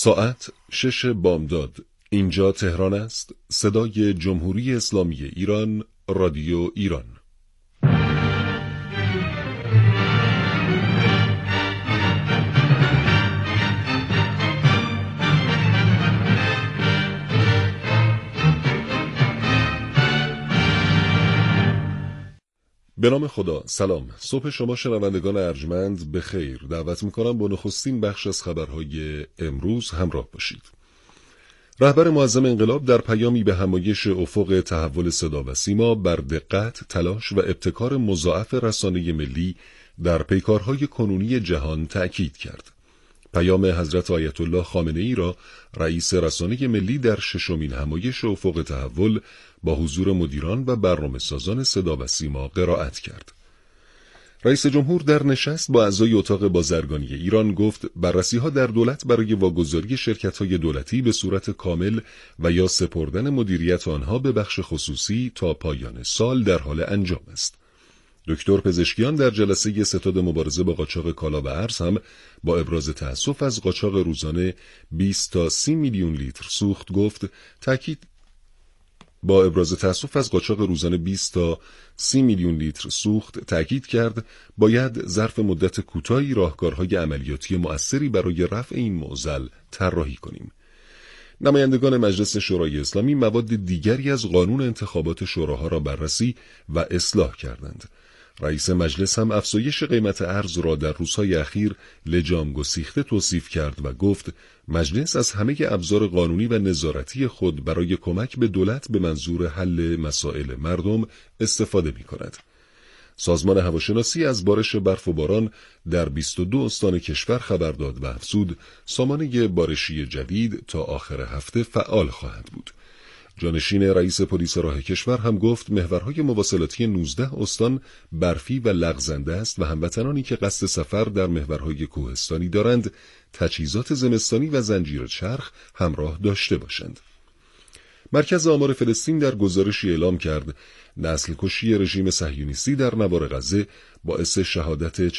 ساعت 6 بامداد. اینجا تهران است. صدای جمهوری اسلامی ایران، رادیو ایران. به نام خدا. سلام. صبح شما شنوندگان ارجمند به خیر. دعوت میکنم با نخستین بخش از خبرهای امروز همراه باشید. رهبر معظم انقلاب در پیامی به همایش افق تحول صدا و سیما بر دقت، تلاش و ابتکار مضاعف رسانه ملی در پیکارهای کنونی جهان تأکید کرد. پیام حضرت آیت الله خامنه ای را رئیس رسانه ملی در ششمین همایش افق تحول با حضور مدیران و برنامه‌سازان صدا و سیما قرائت کرد. رئیس جمهور در نشست با اعضای اتاق بازرگانی ایران گفت بررسی‌ها در دولت برای واگذاری شرکت‌های دولتی به صورت کامل و یا سپردن مدیریت آنها به بخش خصوصی تا پایان سال در حال انجام است. دکتر پزشکیان در جلسه ستاد مبارزه با قاچاق کالا و ارز هم با ابراز تأسف از قاچاق روزانه 20 تا 30 میلیون لیتر سوخت گفت تأکید کرد باید ظرف مدت کوتاهی راهکارهای عملیاتی مؤثری برای رفع این معضل طراحی کنیم. نمایندگان مجلس شورای اسلامی مواد دیگری از قانون انتخابات شوراها را بررسی و اصلاح کردند. رئیس مجلس هم افزایش قیمت ارز را در روزهای اخیر لجام گسیخته توصیف کرد و گفت مجلس از همه ابزار قانونی و نظارتی خود برای کمک به دولت به منظور حل مسائل مردم استفاده می کند. سازمان هواشناسی از بارش برف و باران در 22 استان کشور خبر داد و افزود سامانه بارشی جدید تا آخر هفته فعال خواهد بود. جانشین رئیس پلیس راه کشور هم گفت محورهای مواصلاتی 19 استان برفی و لغزنده است و هموطنانی که قصد سفر در محورهای کوهستانی دارند تجهیزات زمستانی و زنجیر چرخ همراه داشته باشند. مرکز آمار فلسطین در گزارشی اعلام کرد نسل کشی رژیم صهیونیستی در نوار غزه باعث شهادت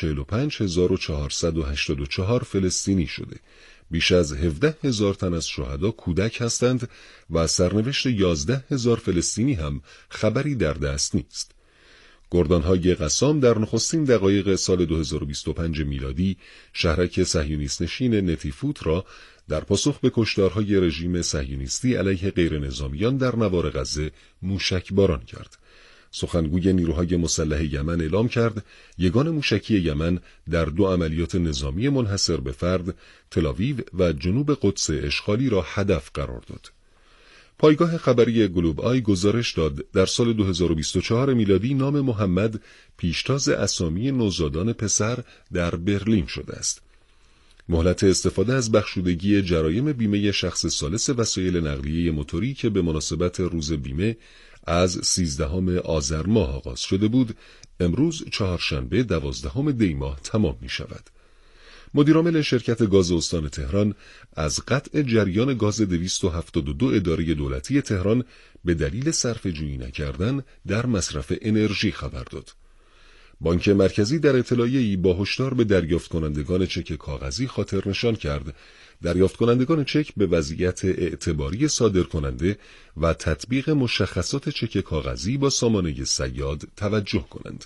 45484 فلسطینی شده. بیش از 17,000 تن از شهدا کودک هستند و سرنوشت 11,000 فلسطینی هم خبری در دست نیست. گردانهای قسام در نخستین دقایق سال 2025 میلادی شهرک صهیونیست نشین نتیفوت را در پاسخ به کشتارهای رژیم صهیونیستی علیه غیرنظامیان در نوار غزه موشکباران کرد. سخنگوی نیروهای مسلح یمن اعلام کرد یگان موشکی یمن در 2 عملیات نظامی منحصر به فرد تل‌آویو و جنوب قدس اشغالی را هدف قرار داد. پایگاه خبری گلوب آی گزارش داد در سال 2024 میلادی نام محمد پیشتاز اسامی نوزادان پسر در برلین شده است. مهلت استفاده از بخشودگی جرایم بیمه شخص ثالث وسایل نقلیه موتوری که به مناسبت روز بیمه از 13 آذر ماه آغاز شده بود، امروز چهارشنبه 12 دی ماه تمام می شود. مدیرعامل شرکت گاز استان تهران از قطع جریان گاز 272 اداره دولتی تهران به دلیل صرفه‌جویی نکردن در مصرف انرژی خبر داد. بانک مرکزی در اطلاعیه‌ای با هشدار به دریافت کنندگان چک کاغذی خاطر نشان کرد دریافت کنندگان چک به وضعیت اعتباری صادر کننده و تطبیق مشخصات چک کاغذی با سامانه صیاد توجه کنند.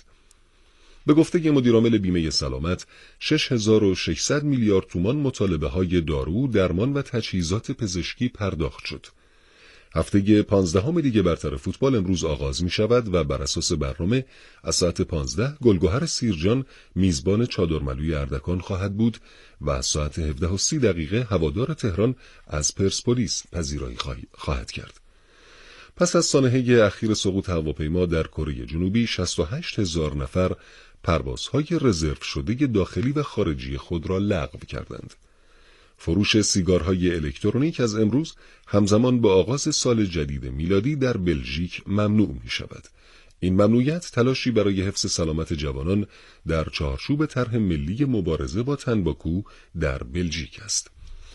به گفته مدیرعامل بیمه سلامت 6600 میلیارد تومان مطالبه های دارو، درمان و تجهیزات پزشکی پرداخت شد. هفته 15 لیگ برتر فوتبال امروز آغاز می شود و بر اساس برنامه از ساعت 15 گلگهر سیرجان میزبان چادرملوی اردکان خواهد بود و از ساعت 17:30 هوادار تهران از پرسپولیس پذیرایی خواهد کرد. پس از سانحه اخیر سقوط هواپیما در کره جنوبی 68,000 نفر پروازهای رزرو شده داخلی و خارجی خود را لغو کردند. فروش سیگارهای الکترونیک از امروز همزمان با آغاز سال جدید میلادی در بلژیک ممنوع می شود. این ممنوعیت تلاشی برای حفظ سلامت جوانان در چارچوب طرح ملی مبارزه با تنباکو در بلژیک است.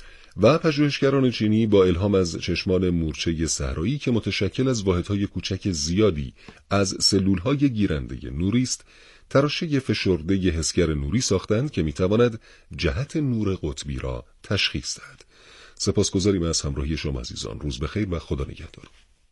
و پژوهشگران چینی با الهام از چشمان مورچه صحرایی که متشکل از واحدهای کوچک زیادی از سلولهای گیرنده نوری است، تراشه فشرده حسگر نوری ساختند که میتواند جهت نور قطبی را تشخیص دهد. سپاسگزاریم از همراهی شما عزیزان. روز بخیر و خدا نگهدار.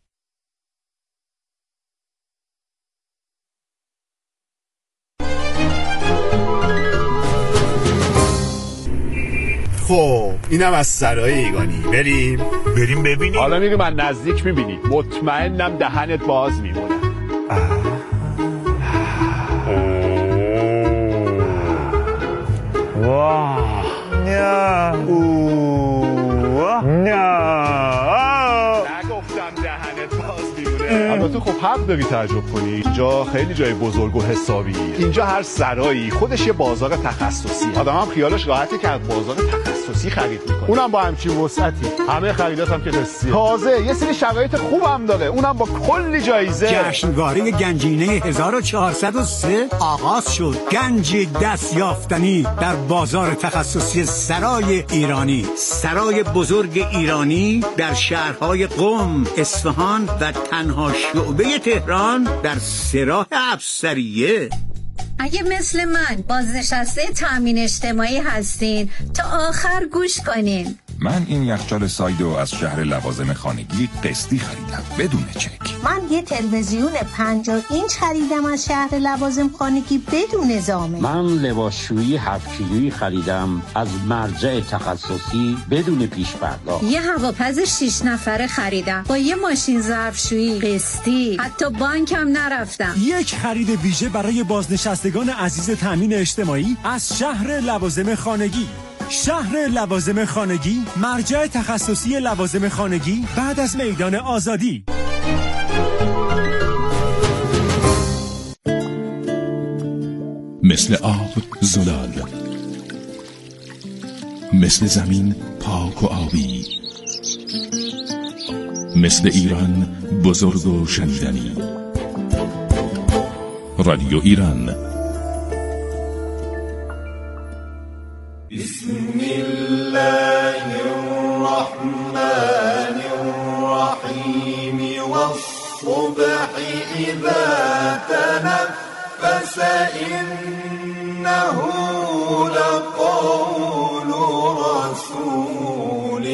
خب اینم از سرای ایگانی. بریم ببینیم. حالا میریم از نزدیک میبینی. مطمئنم دهنت باز میمونه. واه نگفتم دهنت باز میمونه. البته خب حق داری تعجب کنی. اینجا خیلی جای بزرگ و حسابی. اینجا هر سرایی خودش یه بازار تخصصی. آدم هم خیالش راحته که از بازار تخصصی خرید میکنه. اونم با همچین وسعتی. همه خریدات هم که قسطیه. تازه یه سری شرایط خوبم داره. اونم با کلی جایزه. جشنواره گنجینه 1403 آغاز شد. گنج دستیافتنی در بازار تخصصی سرای ایرانی. سرای بزرگ ایرانی در شهرهای قم، اصفهان و تنها شعبه تهران در سراح افسریه. اگه مثل من بازنشسته تامین اجتماعی هستین تا آخر گوش کنین. من این یخچال سایدو از شهر لوازم خانگی قسطی خریدم بدون چک. من یه تلویزیون 50 اینچ خریدم از شهر لوازم خانگی بدون ضامن. من لباسشویی 7 کیلویی خریدم از مرجع تخصصی بدون پیش پرداخت. یه هواپز 6 نفره خریدم با یه ماشین ظرفشویی قسطی. حتی بانکم نرفتم. یک خرید ویژه برای بازنشستگان عزیز تامین اجتماعی از شهر لوازم خانگی. شهر لوازم خانگی، مرجع تخصصی لوازم خانگی بعد از میدان آزادی. مثل آب زلال، مثل زمین پاک و آبی، مثل ایران بزرگ و شنیدنی. رادیو ایران. بسم الله الرحمن الرحیم والصبح اذا تنفس انه لقول رسول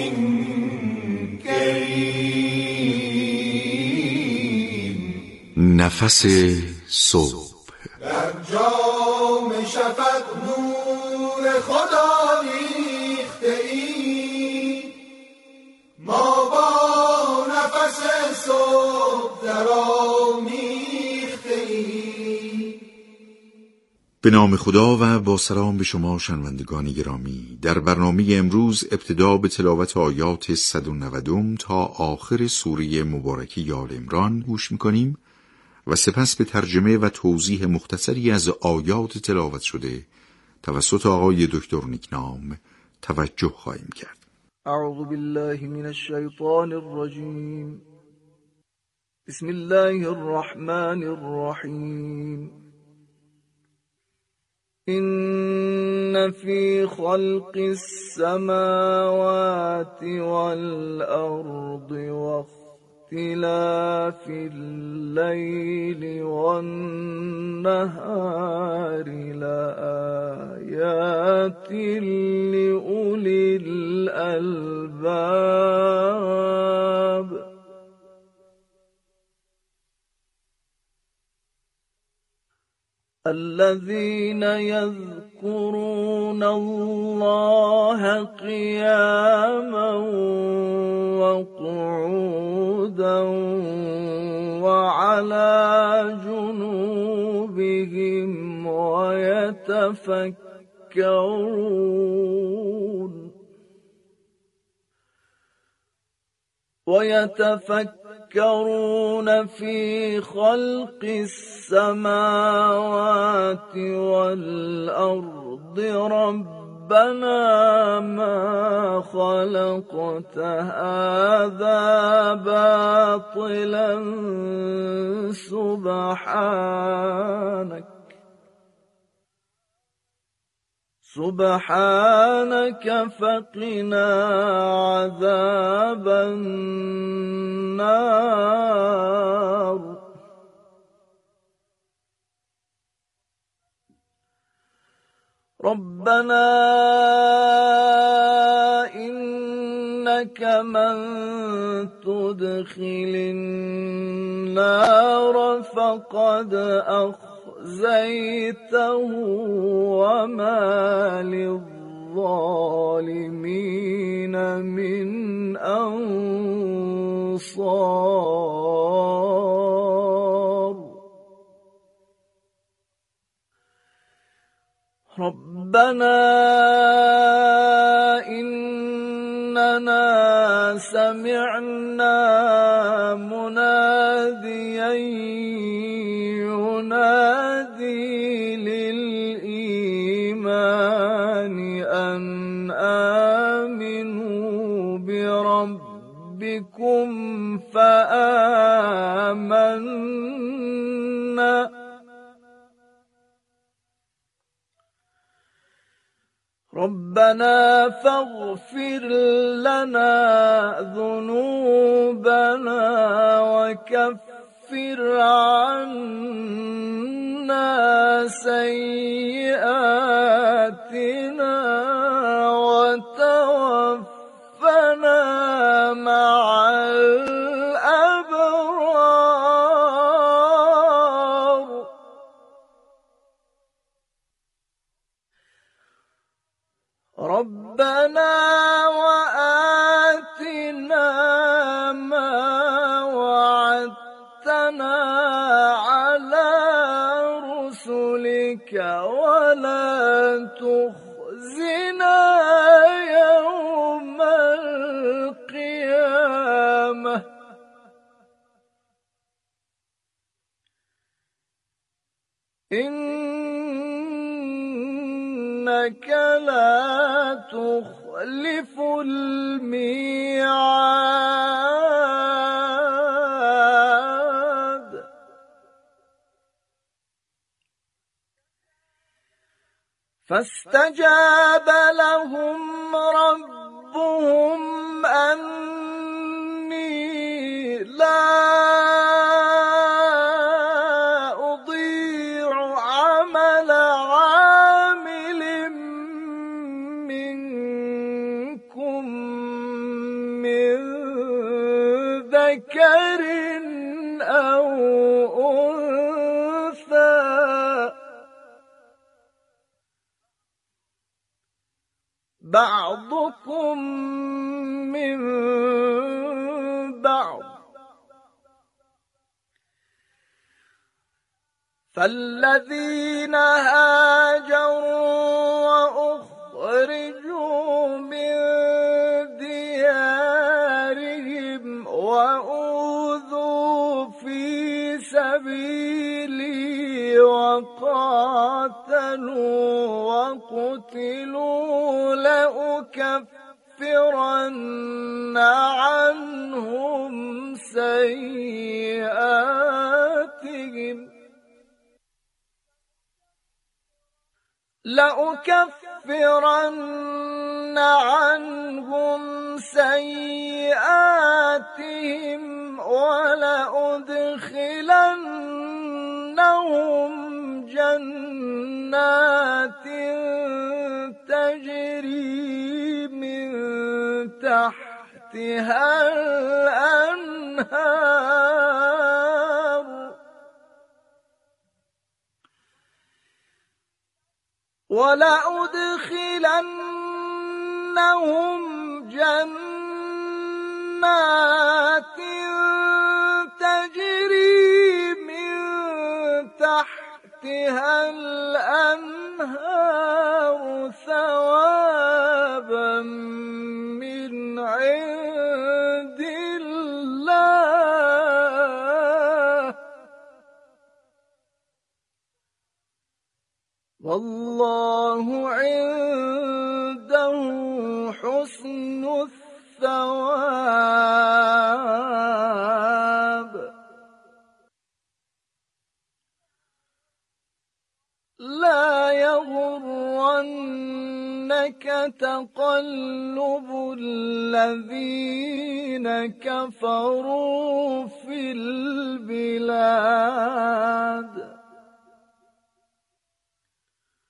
کریم. نفس صبح در جام شفق نور خدا ریخته ای، ما با نفس صبح در آمیخته ای. به نام خدا و با سلام به شما شنوندگان گرامی. در برنامه امروز ابتدا به تلاوت آیات 190 تا آخر سوره مبارکه آل عمران گوش می‌کنیم و سپس به ترجمه و توضیح مختصری از آیات تلاوت شده توسط آقای دکتر نیکنام توجه خواهیم کرد. اعوذ بالله من الشیطان الرجیم. بسم الله الرحمن الرحیم. إن في خلق السماوات والأرض واختلاف الليل والنهار لآيات لأولي الألباب. الذين يذكرون الله قياما وقعودا وعلى جنوبهم ويتفكرون في خلق السماوات والأرض ربنا ما خلقت هذا باطلا سبحانك فقنا عذاب النار. ربنا إنك إنك من تدخل النار فقد أخزيته وما للظالمين من أنصار. ربنا إننا سمعنا مناديا ينادي للإيمان أن آمنوا بربكم فآمنا. ربنا فاغفر لنا ذنوبنا وكفر عنا سيئاتنا وتوفنا مع الأبرار. ربنا وآتنا ما وعدتنا على رسلك ولا تخزنا يوم القيامة إنك لا تخلف الميعاد. فاستجاب لهم ربهم أني لا أضيع عمل عامل منكم من ذكر أو أنثى بعضكم من بعض فالذين هاجروا وأخرجوا من ديارهم وأوذوا في سبيلي وقاتلوا وقتلوا لأكفرن عنهم سيئاتهم ولأدخلنهم جنات تجري من تحتها الأنهار ولأدخلنهم جنات تجري من تحتها الأنهار ثوابا من عند الله والله عنده حسن الثواب لا يغرنك تقلب الذين كفروا في البلاد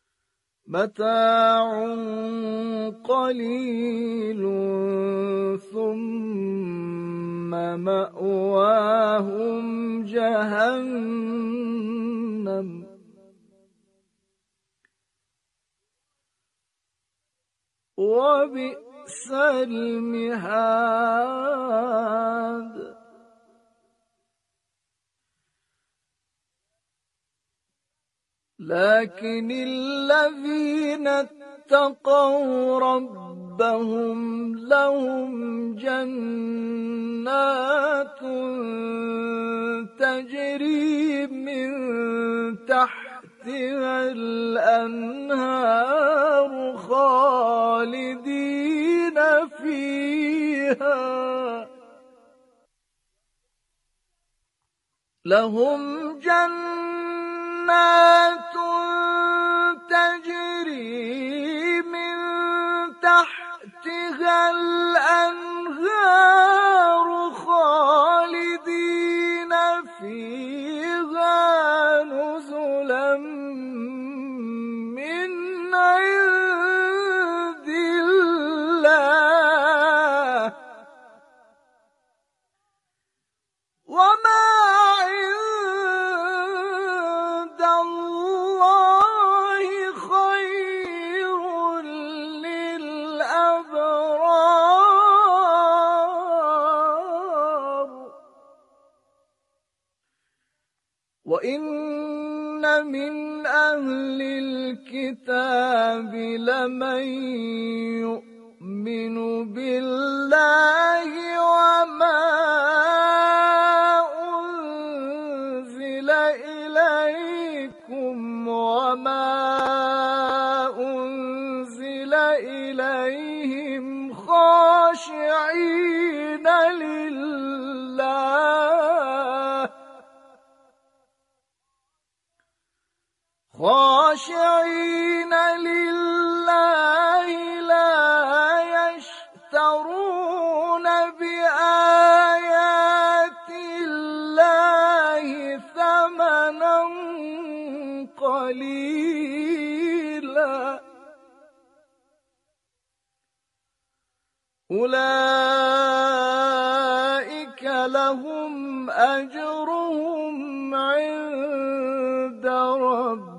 متاع قليل مأواهم جهنم وبئس المهاد لكن الذين اتقوا ربهم لهم جنات تجري من تحتها الأنهار خالدين فيها لهم جنات تجري من تحتها الأنهار خالدين فيها نزلا من عند الله وما وإن من أهل الكتاب لمن يؤمن بالله وما أنزل إليكم وما أنزل إليهم خاشعين لله لا يشترون بآيات الله ثمنا قليلا أولئك لهم أجرهم عند ربهم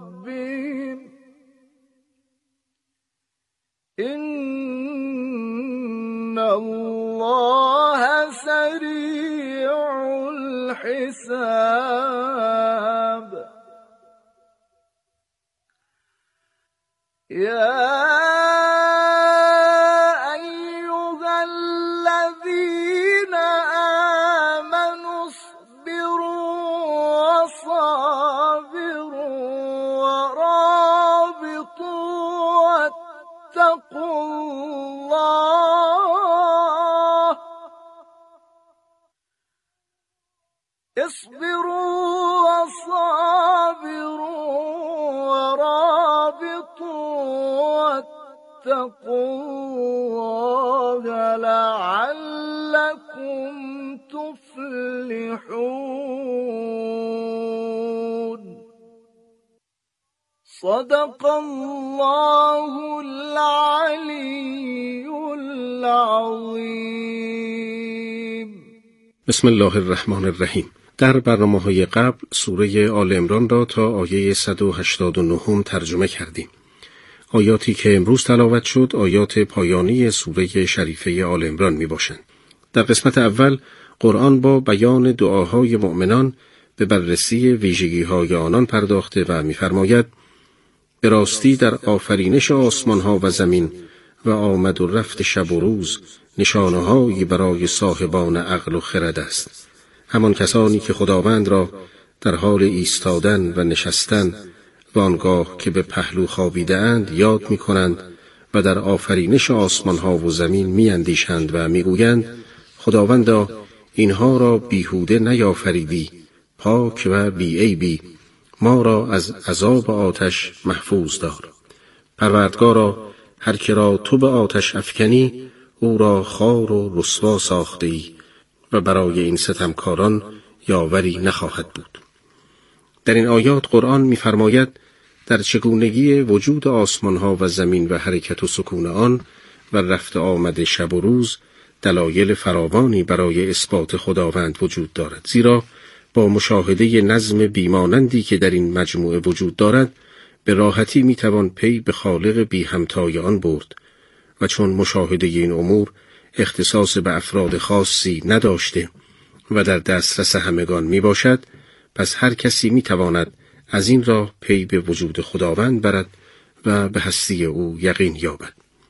إن الله سريع الحساب يا أيها الذين آمنوا اصبروا وصابروا ورابطوا واتقوا الله اصبروا وصابروا ورابطوا واتقوا الله لعلكم تفلحون صدق الله العلي العظيم. بسم الله الرحمن الرحیم. در برنامه‌های قبل سوره آل عمران را تا آیه 189 ترجمه کردیم. آیاتی که امروز تلاوت شد آیات پایانی سوره شریفه آل عمران می باشند. در قسمت اول قرآن با بیان دعاهای مؤمنان به بررسی ویژگی‌های آنان پرداخته و می‌فرماید: به راستی در آفرینش آسمان‌ها و زمین و آمد و رفت شب و روز نشانه‌هایی برای صاحبان عقل و خرد است. همان کسانی که خداوند را در حال ایستادن و نشستن و آنگاه که به پهلو خوابیده‌اند یاد می‌کنند و در آفرینش آسمان‌ها و زمین می‌اندیشند و می‌گویند: خداوندا اینها را بیهوده نیافریدی، پاک و بی‌عیبی، ما را از عذاب آتش محفوظ دار. پروردگارا هر که را تو به آتش افکنی او را خوار و رسوا ساخته‌ای و برای این ستمکاران یاوری نخواهد بود. در این آیات قرآن می‌فرماید در چگونگی وجود آسمان‌ها و زمین و حرکت و سکون آن و رفت آمد شب و روز دلایل فراوانی برای اثبات خداوند وجود دارد، زیرا با مشاهده نظم بیمانندی که در این مجموعه وجود دارد به راحتی میتوان پی به خالق بی همتای آن برد و چون مشاهده این امور اختصاص به افراد خاصی نداشته و در دسترس همگان می باشد، پس هر کسی می تواند از این راه پی به وجود خداوند برد و به هستی او یقین یابد.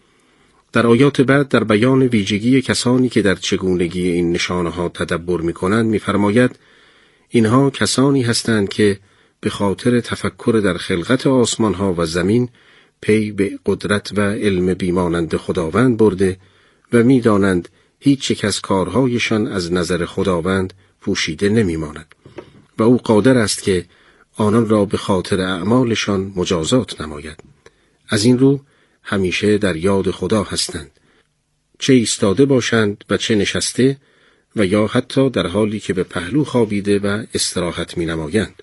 در آیات بعد در بیان ویژگی کسانی که در چگونگی این نشانه ها تدبر می کنند می فرماید اینها کسانی هستند که به خاطر تفکر در خلقت آسمان ها و زمین پی به قدرت و علم بیمانند خداوند برده و می دانند هیچ یک از کارهایشان از نظر خداوند پوشیده نمی ماند و او قادر است که آنان را به خاطر اعمالشان مجازات نماید. از این رو همیشه در یاد خدا هستند، چه ایستاده باشند و چه نشسته و یا حتی در حالی که به پهلو خوابیده و استراحت می نمایند.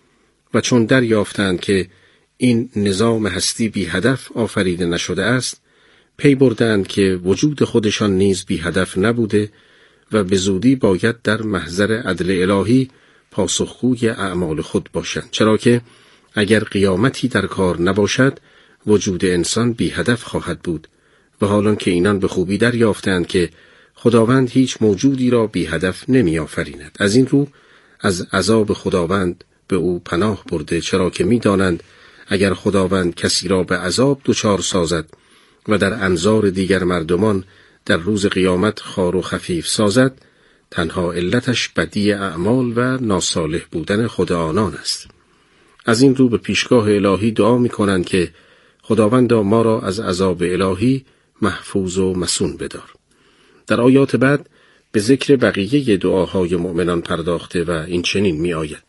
و چون دریافتند که این نظام هستی بی هدف آفریده نشده است، پی بردند که وجود خودشان نیز بی هدف نبوده و به زودی باید در محضر عدل الهی پاسخگوی اعمال خود باشند، چرا که اگر قیامتی در کار نباشد وجود انسان بی هدف خواهد بود و حالان که اینان به خوبی دریافتند که خداوند هیچ موجودی را بی هدف نمی آفریند. از این رو از عذاب خداوند به او پناه برده، چرا که می دانند اگر خداوند کسی را به عذاب دچار سازد و در انظار دیگر مردمان در روز قیامت خوار و خفیف سازد، تنها علتش بدی اعمال و ناصالح بودن خود آنان است. از این رو به پیشگاه الهی دعا می کنند که خداوندا ما را از عذاب الهی محفوظ و مصون بدار. در آیات بعد به ذکر بقیه دعاهای مؤمنان پرداخته و این چنین می آید: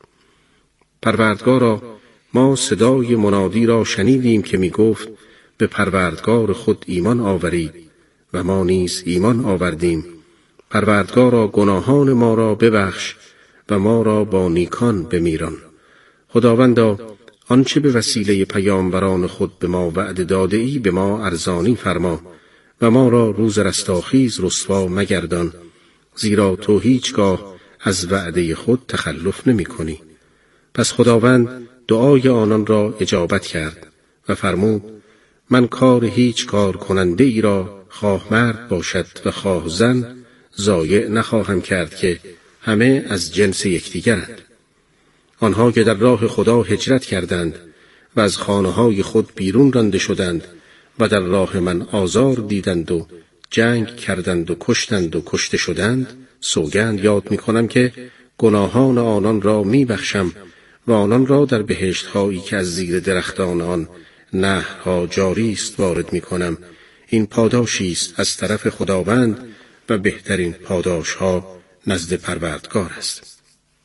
پروردگارا، ما صدای منادی را شنیدیم که می گفت به پروردگار خود ایمان آورید و ما نیز ایمان آوردیم. پروردگارا، گناهان ما را ببخش و ما را با نیکان بمیران. خداوندا، آنچه به وسیله پیامبران خود به ما وعده داده ای به ما ارزانی فرما و ما را روز رستاخیز رسوا مگردان، زیرا تو هیچگاه از وعده خود تخلف نمی کنی. پس خداوند دعای آنان را اجابت کرد و فرمود: من کار هیچ کار کننده ای را خواه مرد باشد و خواه زن ضایع نخواهم کرد که همه از جنس یکدیگرند. آنها که در راه خدا هجرت کردند و از خانه‌های خود بیرون رانده شدند و در راه من آزار دیدند و جنگ کردند و کشتند و کشته شدند، سوگند یاد می‌کنم که گناهان آنان را می‌بخشم و آنان را در بهشت‌هایی که از زیر درختان آن نهرها جاری است وارد می‌کنم. این پاداشی است از طرف خداوند و بهترین پاداش‌ها نزد پروردگار است.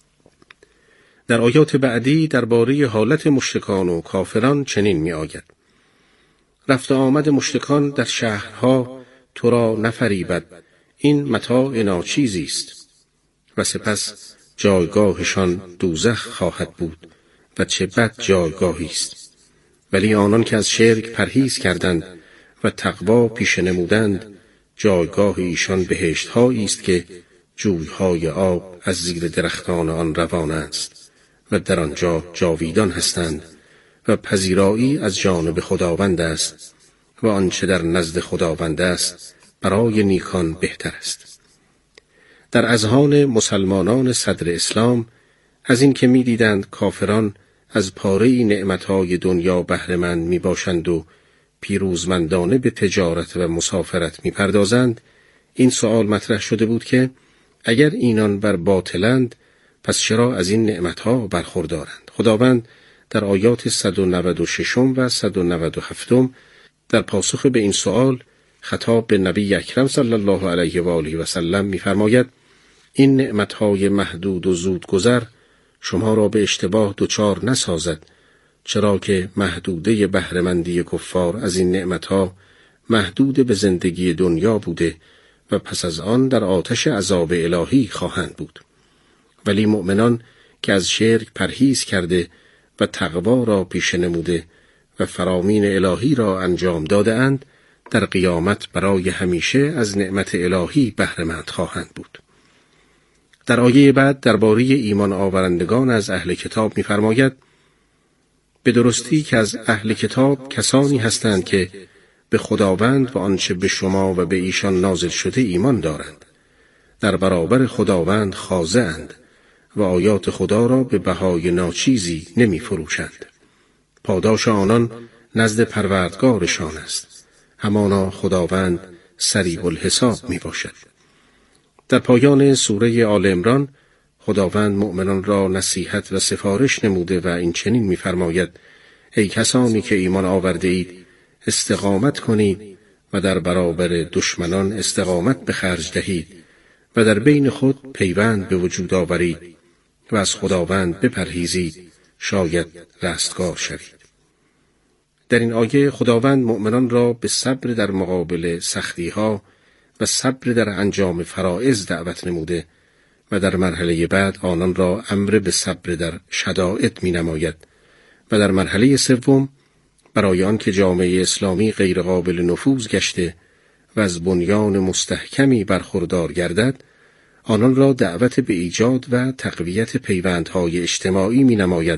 در آیات بعدی درباره حالت مشرکان و کافران چنین می‌آید: رفت آمد مشرکان در شهرها تو را نفریبد، این متاع ناچیزی است و سپس جایگاهشان دوزخ خواهد بود و چه بد جایگاهی است. ولی آنان که از شرک پرهیز کردند و تقوا پیشه نمودند، جایگاه ایشان بهشت‌هایی است که جوی‌های آب از زیر درختان آن روان است و در آنجا جاویدان هستند و پذیرایی از جانب خداوند است و آنچه در نزد خداوند است برای نیکان بهتر است. در اذهان مسلمانان صدر اسلام از این که می دیدند کافران از پاره نعمتهای دنیا بهره‌مند می باشند و پیروزمندانه به تجارت و مسافرت می پردازند، این سوال مطرح شده بود که اگر اینان بر باطلند پس چرا از این نعمتها برخوردارند؟ خداوند در آیات 196 و 197 در پاسخ به این سوال خطاب به نبی اکرم صلی الله علیه و آله و سلم می‌فرماید: این نعمتهای محدود و زودگذر شما را به اشتباه دچار نسازد، چرا که محدوده بهره‌مندی کفار از این نعمتها محدود به زندگی دنیا بوده و پس از آن در آتش عذاب الهی خواهند بود. ولی مؤمنان که از شرک پرهیز کرده و تقوا را پیشه نموده و فرامین الهی را انجام داده اند، در قیامت برای همیشه از نعمت الهی بهره مند خواهند بود. در آیه بعد درباره ایمان آورندگان از اهل کتاب می‌فرماید: به درستی که از اهل کتاب کسانی هستند که به خداوند و آنچه به شما و به ایشان نازل شده ایمان دارند، در برابر خداوند خاضع‌اند و آیات خدا را به بهای ناچیزی نمی فروشند. پاداش آنان نزد پروردگارشان است، همانا خداوند سریع الحساب می باشد. در پایان سوره آل عمران خداوند مؤمنان را نصیحت و سفارش نموده و این چنین می فرماید: ای کسانی که ایمان آورده اید، استقامت کنید و در برابر دشمنان استقامت به خرج دهید و در بین خود پیوند به وجود آورید و از خداوند بپرهیزید، شاید رستگار شوید. در این آیه خداوند مؤمنان را به صبر در مقابل سختی‌ها و صبر در انجام فرائض دعوت نموده و در مرحله بعد آنان را امر به صبر در شدائد می نماید و در مرحله سوم برای آن که جامعه اسلامی غیر قابل نفوذ گشته و از بنیان مستحکمی برخوردار گردد، آنان را دعوت به ایجاد و تقویت پیوندهای اجتماعی می نماید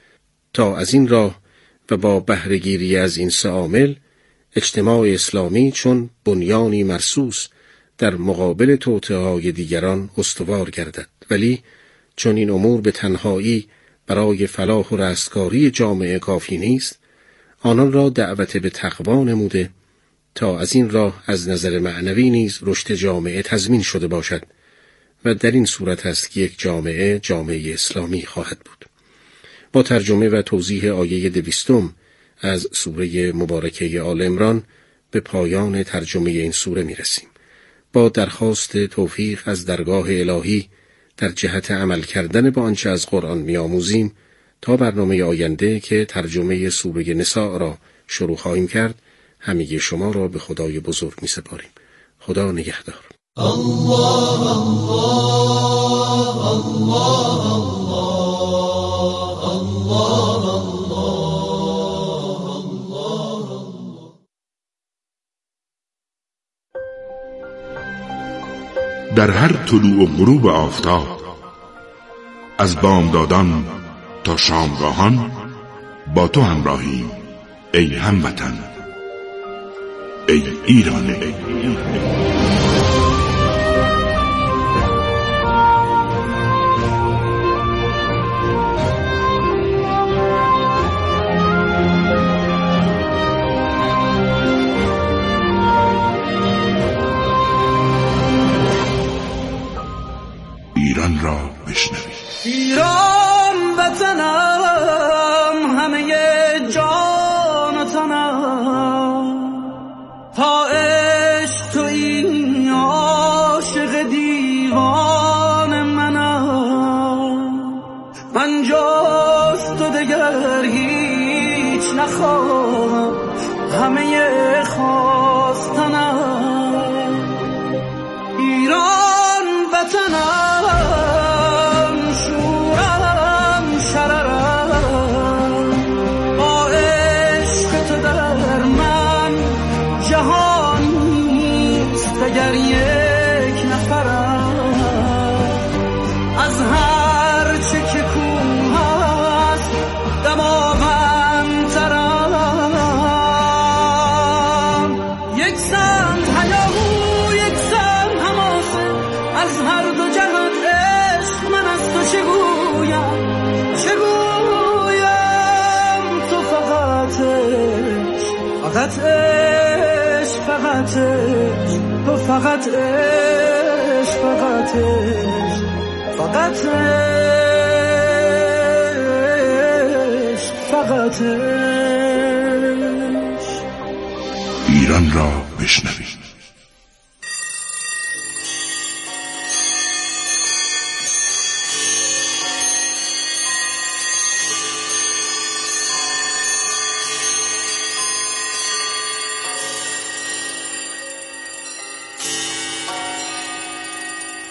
تا از این راه و با بهره‌گیری از این سه عامل اجتماع اسلامی چون بنیانی مرصوص در مقابل توطئه‌های دیگران استوار گردد. ولی چون این امور به تنهایی برای فلاح و رستگاری جامعه کافی نیست، آنان را دعوت به تقوا نموده تا از این راه از نظر معنوی نیز رشد جامعه تضمین شده باشد و در این صورت است که یک جامعه اسلامی خواهد بود. با ترجمه و توضیح آیه 200 از سوره مبارکه آل عمران به پایان ترجمه این سوره می رسیم. با درخواست توفیق از درگاه الهی در جهت عمل کردن با آنچه از قرآن می آموزیم تا برنامه آینده که ترجمه سوره نساء را شروع خواهیم کرد، همگی شما را به خدای بزرگ می سپاریم. خدا نگهدار. الله الله الله در هر طلوع و غروب آفتاب، از بامدادان تا شامگاهان با تو همراهیم ای هموطن، ای ایران. ایران را بشنوید. ایران وطنم، همه جان و تنم، تا عشق تو این عاشق دیوان منم. من جز تو دگر هیچ نخواهم، همه خواستنم. ایران وطنم، اگر یک نفرم از هر چه که کوه است دماغندترم. یک سم هیاهو، یک سم حماسه، از هر دو جهان عشق من از تو چگویم تو فقط عشق، فقط عشق، فقط عشق، تو فقط عشق، فقط عشق، فقط عشق، فقط عشق. ایران را بشنوید.